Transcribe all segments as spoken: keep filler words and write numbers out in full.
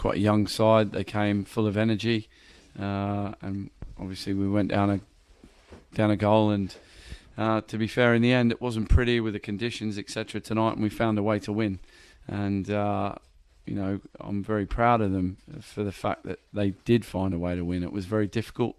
quite a young side. They came full of energy, uh, and obviously we went down a down a goal. And uh, to be fair, in the end, it wasn't pretty with the conditions, et cetera tonight, and we found a way to win. And uh, you know, I'm very proud of them for the fact that they did find a way to win. It was very difficult.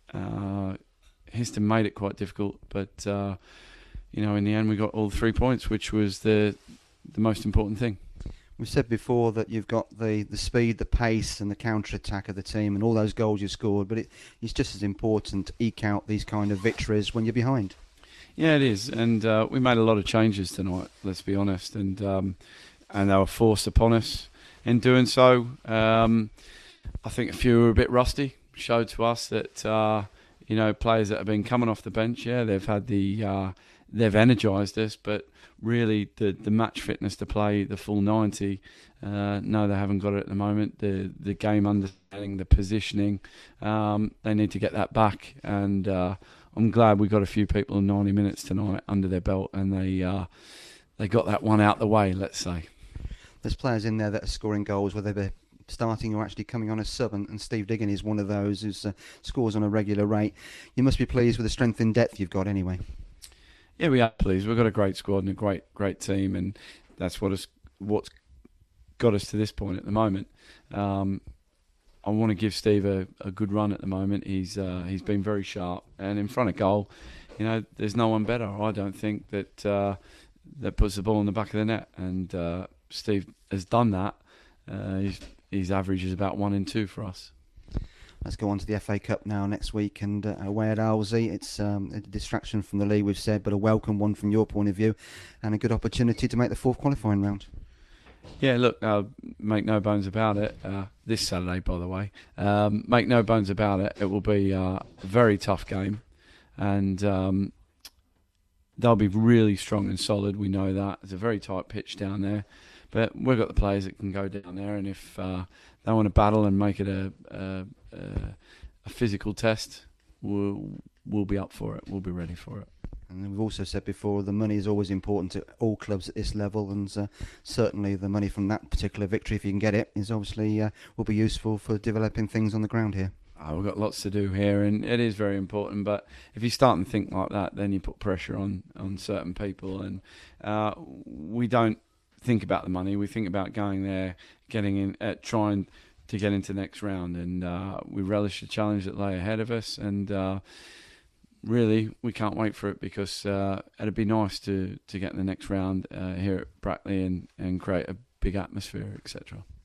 Uh, Histon made it quite difficult, but uh, you know, in the end, we got all three points, which was the the most important thing. We've said before that you've got the, the speed, the pace and the counter-attack of the team and all those goals you scored, but it, it's just as important to eke out these kind of victories when you're behind. Yeah, it is, and uh, we made a lot of changes tonight, let's be honest, and um, and they were forced upon us in doing so. Um, I think a few were a bit rusty, showed to us that, uh, you know, players that have been coming off the bench, yeah, they've had the, uh, they've energised us, but really the the match fitness to play the full ninety, uh, no, they haven't got it at the moment. The the game understanding, the positioning, um, they need to get that back. And uh, I'm glad we got a few people in ninety minutes tonight under their belt, and they uh, they got that one out the way, let's say. There's players in there that are scoring goals, whether they're starting or actually coming on as sub, and, and Steve Diggin is one of those who uh, scores on a regular rate. You must be pleased with the strength in depth you've got anyway. Yeah, we are pleased. We've got a great squad and a great, great team, and that's what has what's got us to this point at the moment. Um, I want to give Steve a, a good run at the moment. He's uh, he's been very sharp, and in front of goal, you know, there's no one better. I don't think that uh, that puts the ball in the back of the net, and uh, Steve has done that. Uh, his, his average is about one in two for us. Let's go on to the F A Cup now next week, and uh, away at Owlsey. It's um, a distraction from the league, we've said, but a welcome one from your point of view, and a good opportunity to make the fourth qualifying round. Yeah, look, uh, make no bones about it. Uh, this Saturday, by the way, um, make no bones about it. It will be uh, a very tough game, and um, they'll be really strong and solid. We know that. It's a very tight pitch down there, but we've got the players that can go down there, and if uh, they want to battle and make it a, a, a, a physical test, we'll, we'll be up for it. We'll be ready for it. And we've also said before, the money is always important to all clubs at this level, and uh, certainly the money from that particular victory, if you can get it, is obviously uh, will be useful for developing things on the ground here. Oh, we've got lots to do here, and it is very important. But if you start and think like that, then you put pressure on, on certain people, and uh, we don't think about the money. We think about going there, getting in, uh, trying to get into the next round, and uh, we relish the challenge that lay ahead of us. And uh, really, we can't wait for it, because uh, it'd be nice to, to get in the next round uh, here at Brackley and, and create a big atmosphere, et cetera.